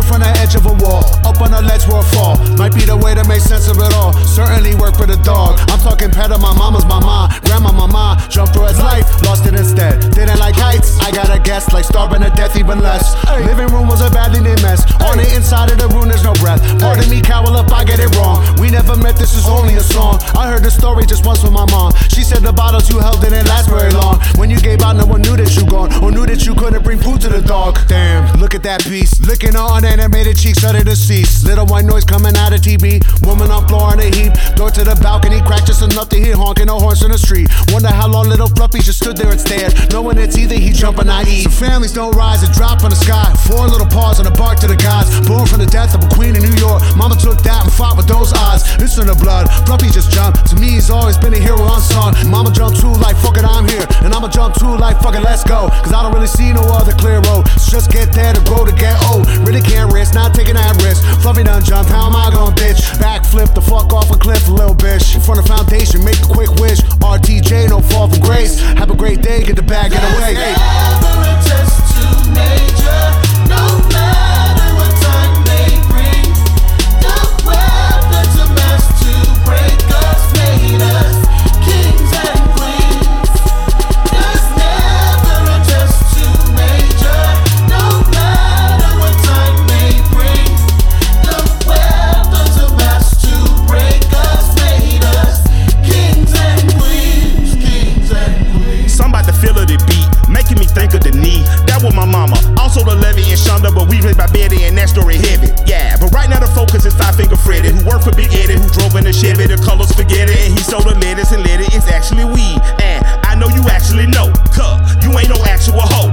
from the edge of a wall. Up on the ledge where a fall might be the way to make sense of it all. Certainly work for the dog. I'm talking pet of my mama's mama, grandma mama. Jumped through his life, lost it instead. Didn't like heights, I got a guess. Like starving to death, even less. Living room was a badly named mess. On the inside of the room, there's no breath. Pardon me, Cowell, if I get it wrong. We never met, this is only a song. I heard the story just once with my mom. She said the bottles you held didn't last very long. When you gave out, no one knew that you gone, or knew that you couldn't bring food to the dog. Damn, look at that beast, licking her unanimated cheeks, uttered deceased. Little white noise coming out of TV. Woman on floor in a heap. Door to the balcony, cracked just enough to hear honking the horns in the street. Wonder how long little Fluffy just stood there and stared, knowing it's either he jump or I eat. Some families don't rise and drop from the sky. 4 little paws on the bark to the gods. Born from the death of a queen in New York. Mama took that and fought with those odds. It's in the blood. Fluffy just jumped. To me, he's always been a hero unsung. Mama jumped too like fuck it, I'm here. And I'ma jump too like fuck it, let's go. Cause I don't really see no other clear road. So just get there to grow to get old. Really can't risk, not taking that risk. Fluffy done jumped, how am I gonna bitch? Backflip the fuck off a cliff, a little bitch. In front of foundation, make a quick wish. RTJ, no fall from grace. Have a great day, get the bag, get away. Never a test too major, no matter what time may bring. The weapons of mass to break us made us kings and queens. There's never a test too major, no matter what time may bring. The weapons of mass to break us made us kings and queens, kings and queens. Somebody feel of the beat, making me think of the knee. That was my mama, also the Levy and Shonda, but we raised by Betty and that story heavy. Yeah, but right now the focus is Five Finger Freddy, who worked for Big Eddie, who drove in the Chevy, the colors forget it, and he sold the lettuce and let it. It's actually weed, and I know you actually know, cuz you ain't no actual hoe.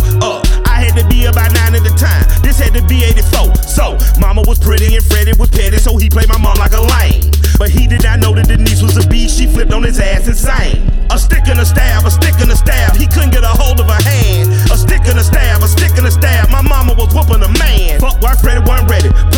I had to be about 9 at the time, this had to be 84. So, mama was pretty and Freddie was petty, so he played my mom like a lame. But he did not know that Denise was a beast, she flipped on his ass and sang. A stick and a stab, a stick and a stab, he couldn't get a hold of her hand. A stick and a stab, a stick and a stab, my mama was whooping a man. Fuck why Freddie wasn't ready,